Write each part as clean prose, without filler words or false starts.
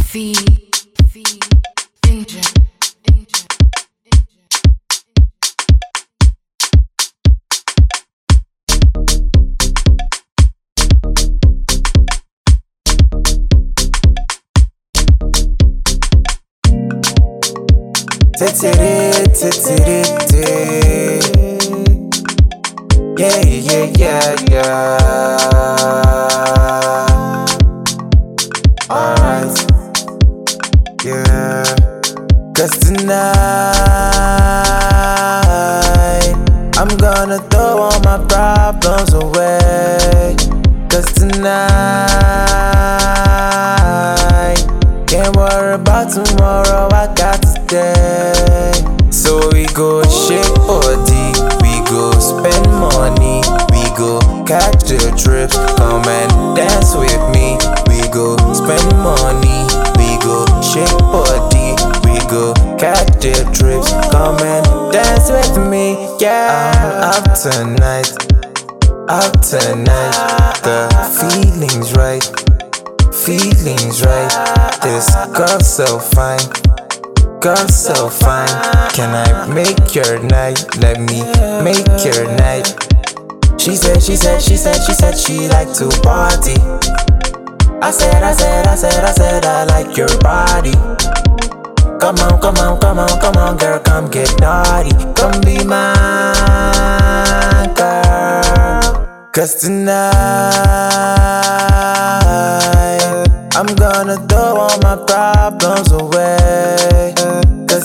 V, Ninja. Yeah, yeah, yeah, yeah. Alright, yeah. 'Cause tonight I'm gonna throw all my problems away. 'Cause tonight can't worry about tomorrow, I got today. So we go shake body, we go spend money, we go catch the trips, come and dance with me. We go spend money, we go shake body, we go catch the trips, come and dance with me. Yeah, I'm up tonight, the feeling's right, feeling's right. This girl so fine, girl so fine. Can I make your night? Let me make your night. She said she like to party. I said I like your body. Come on, girl, come get naughty. Come be my girl. 'Cause tonight I'm gonna throw all my problems away. 'Cause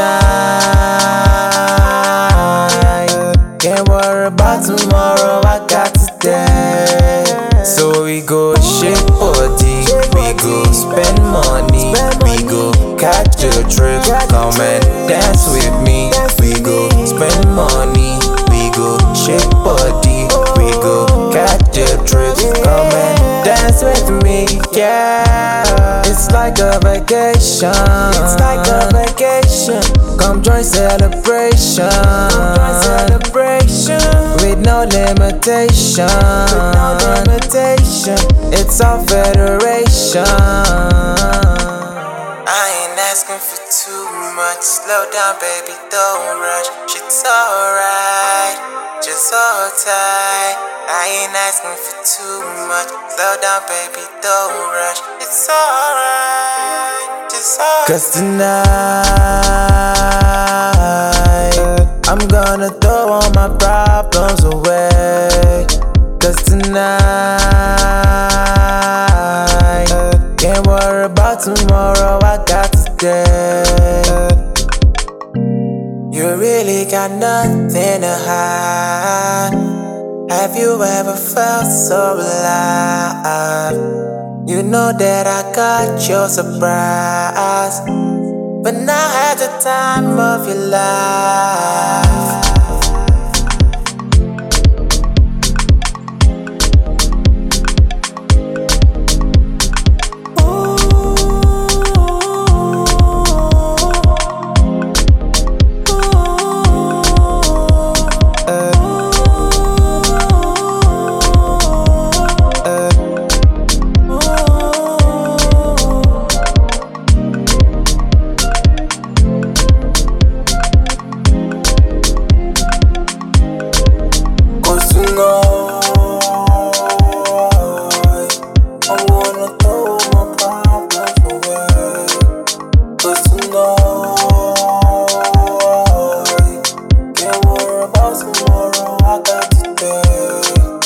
tonight can't worry about tomorrow, I got today. So we go shake body, we go spend money, we go catch the trip, come and dance with me. We go spend money, we go shake body, we go catch the trip, come and dance with me. Yeah, it's like a vacation, it's like a vacation. Come join celebration, with no limitation, It's our federation. I ain't asking for too much. Slow down, baby, don't rush. Shit's alright, just hold tight. I ain't asking for too much. Slow down, baby, don't rush. It's alright, just hold tight. 'Cause tonight I'm gonna throw all my problems away. 'Cause tonight can't worry about tomorrow, I got today. You really got nothing to hide. Have you ever felt so alive? You know that I got your surprise, but now had the time of your life. Can't worry about tomorrow, I got today.